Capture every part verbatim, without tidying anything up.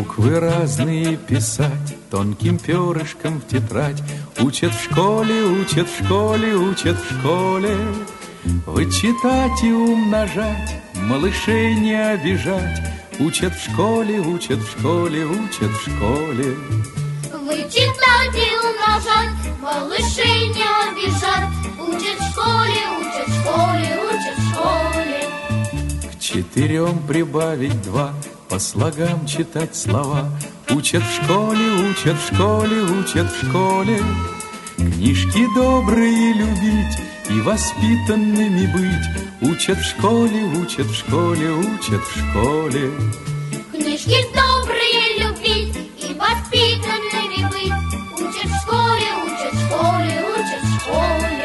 Буквы разные писать тонким перышком в тетрадь. Учат в школе, учат в школе, учат в школе. Вычитать и умножать, малышей не обижать. Учат в школе, учат в школе, учат в школе. Вычитать и умножать, малышей не обижать. Учат в школе, учат в школе, учат в школе. К четырем прибавить два, по слогам читать слова. Учат в школе, учат в школе, учат в школе. Книжки добрые любить и воспитанными быть. Учат в школе, учат в школе, учат в школе. Книжки добрые любить и воспитанными быть. Учат в школе, учат в школе, учат в школе.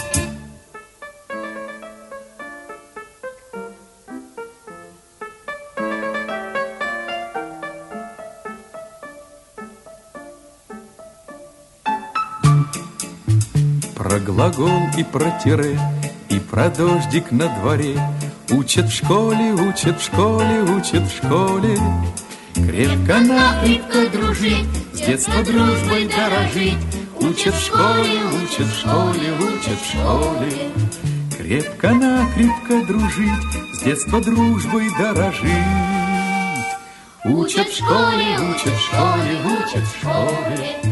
Про глагол и про тире, и про дождик на дворе. Учат в школе, учат в школе, учат в школе. Крепко-накрепко дружить, с детства дружбой дорожить. Учат в школе, учат в школе, учат в школе. Крепко-накрепко дружить, с детства дружбой дорожить. Учат в школе, учат в школе, учат в школе.